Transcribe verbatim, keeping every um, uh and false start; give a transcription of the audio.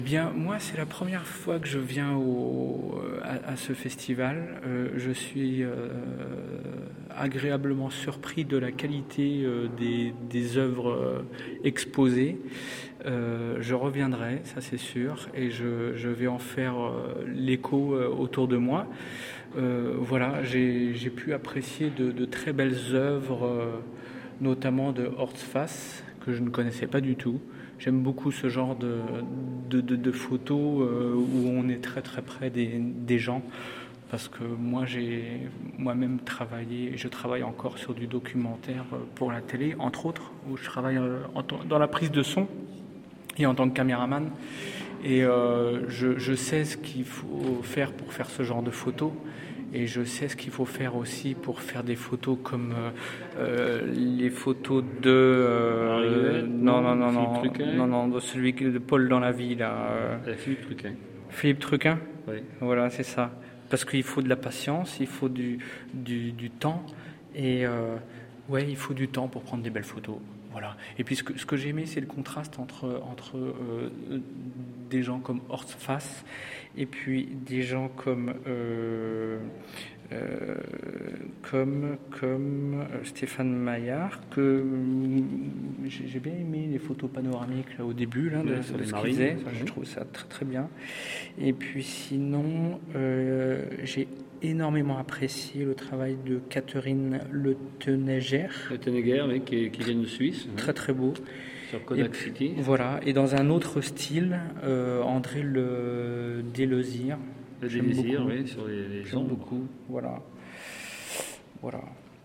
Bien, moi, c'est la première fois que je viens au, à, à ce festival. Euh, je suis euh, agréablement surpris de la qualité euh, des, des œuvres euh, exposées. Euh, je reviendrai, ça c'est sûr, et je, je vais en faire euh, l'écho euh, autour de moi. Euh, voilà, j'ai, j'ai pu apprécier de, de très belles œuvres, euh, notamment de Horst Fass, que je ne connaissais pas du tout. J'aime beaucoup ce genre de, de, de, de photos euh, où on est très très près des, des gens, parce que moi j'ai moi-même travaillé, et je travaille encore sur du documentaire pour la télé, entre autres, où je travaille euh, en, dans la prise de son et en tant que caméraman. Et euh, je, je sais ce qu'il faut faire pour faire ce genre de photos. Et je sais ce qu'il faut faire aussi pour faire des photos comme euh, euh, les photos de euh, non non non non non non de celui de Paul dans la vie là. Euh, Philippe Truquin. Philippe Truquin. Oui. Voilà, c'est ça. Parce qu'il faut de la patience, il faut du du, du temps et euh, ouais, il faut du temps pour prendre des belles photos. Voilà. Et puis ce que, ce que j'ai aimé, c'est le contraste entre, entre euh, des gens comme Horst Fass et puis des gens comme, euh, euh, comme, comme Stéphane Maillard, que euh, j'ai, j'ai bien aimé les photos panoramiques là, au début là, de, oui, de ce qu'il faisait. Je trouve ça très très bien. Et puis sinon, euh, j'ai énormément apprécié le travail de Catherine Le Tenegger. Le Tenegger, oui, qui, qui vient de Suisse. Très très beau. Sur Kodak et, City. Voilà. Et dans un autre style, euh, André Le Délezire. Le Délezire, oui, sur les, les J'aime beaucoup. Voilà. Voilà.